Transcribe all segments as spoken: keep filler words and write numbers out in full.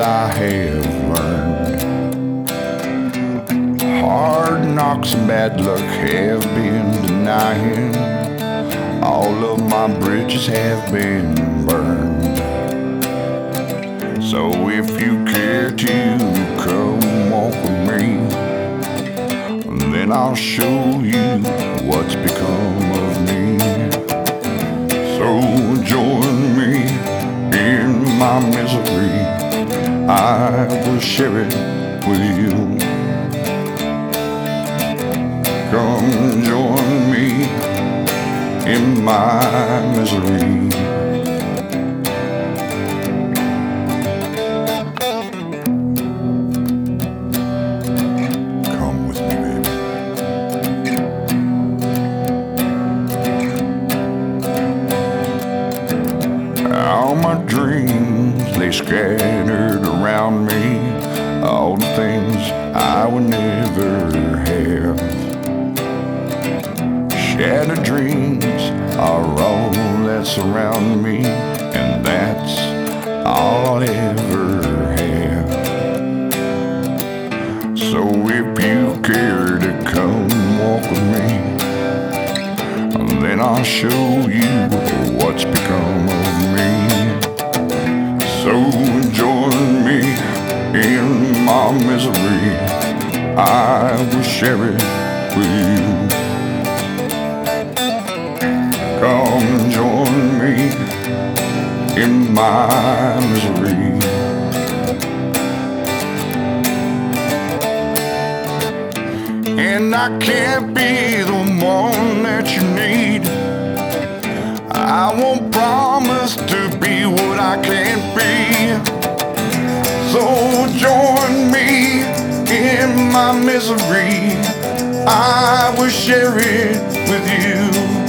I have learned. Hard knocks and bad luck have been denying. All of my bridges have been burned. So if you care to come walk with me, then I'll show you what's become of me. So join me in my misery, I will share it with you. Come join me in my misery. Come with me, baby. All my dreams lay scattered around me, all the things I would never have. Shattered dreams are all that surround me, and that's all I'll ever have. So if you care to come walk with me, then I'll show you what's become of me. So join me in my misery, I will share it with you. Come join me in my misery. And I can't be the one that you need. I won't promise to be what I can't be. So join me in my misery, I will share it with you.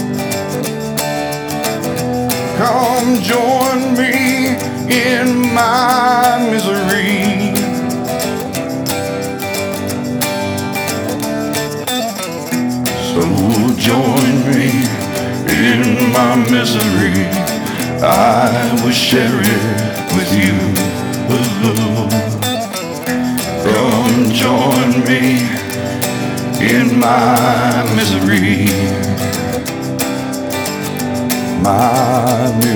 Come join me in my misery. So join me in my misery, I will share it with you. Come join me in my misery, my misery.